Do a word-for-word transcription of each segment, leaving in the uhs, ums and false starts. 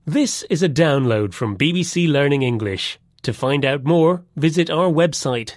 This is a download from B B C Learning English. To find out more, visit our website.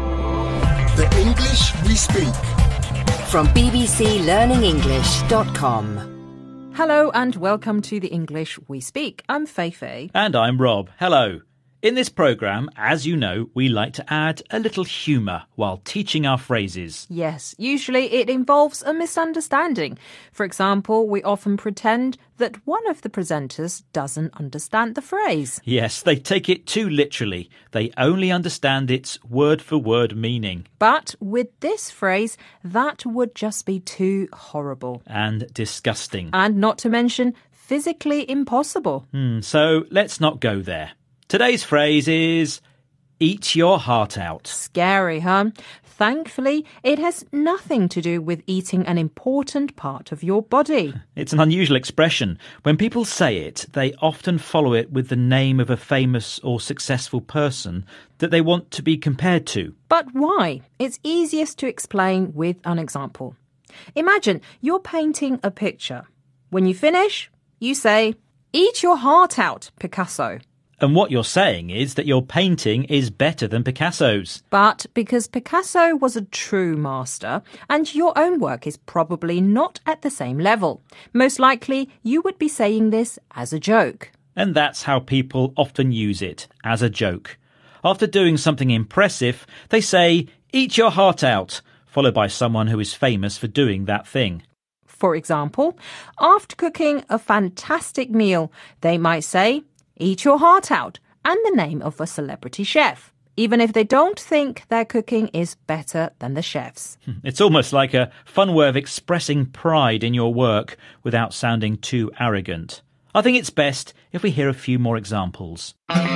The English we speak. From b b c learning english dot com. Hello and welcome to the English We Speak. I'm Feifei. And I'm Rob. Hello. In this programme, as you know, we like to add a little humour while teaching our phrases. Yes, usually it involves a misunderstanding. For example, we often pretend that one of the presenters doesn't understand the phrase. Yes, they take it too literally. They only understand its word-for-word meaning. But with this phrase, that would just be too horrible. And disgusting. And not to mention physically impossible. Hmm, so let's not go there. Today's phrase is, eat your heart out. Scary, huh? Thankfully, it has nothing to do with eating an important part of your body. It's an unusual expression. When people say it, they often follow it with the name of a famous or successful person that they want to be compared to. But why? It's easiest to explain with an example. Imagine you're painting a picture. When you finish, you say, eat your heart out, Picasso. And what you're saying is that your painting is better than Picasso's. But because Picasso was a true master, and your own work is probably not at the same level, most likely you would be saying this as a joke. And that's how people often use it, as a joke. After doing something impressive, they say, eat your heart out, followed by someone who is famous for doing that thing. For example, after cooking a fantastic meal, they might say, eat your heart out, and the name of a celebrity chef, even if they don't think their cooking is better than the chef's. It's almost like a fun way of expressing pride in your work without sounding too arrogant. I think it's best if we hear a few more examples.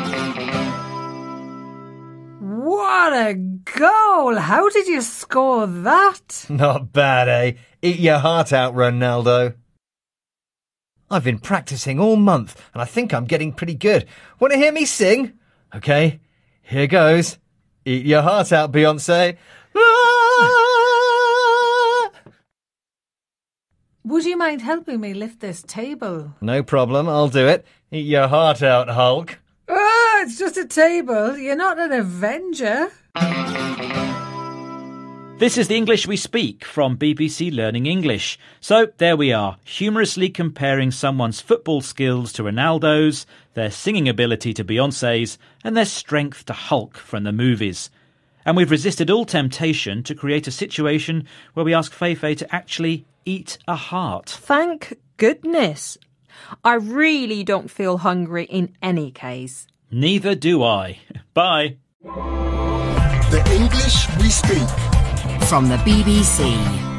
What a goal! How did you score that? Not bad, eh? Eat your heart out, Ronaldo. I've been practising all month and I think I'm getting pretty good. Want to hear me sing? Okay, here goes. Eat your heart out, Beyonce. Ah! Would you mind helping me lift this table? No problem, I'll do it. Eat your heart out, Hulk. Ah, it's just a table. You're not an Avenger. This is the English We Speak from B B C Learning English. So there we are, humorously comparing someone's football skills to Ronaldo's, their singing ability to Beyonce's, and their strength to Hulk from the movies. And we've resisted all temptation to create a situation where we ask Feifei to actually eat a heart. Thank goodness. I really don't feel hungry in any case. Neither do I. Bye. The English we speak. From the B B C.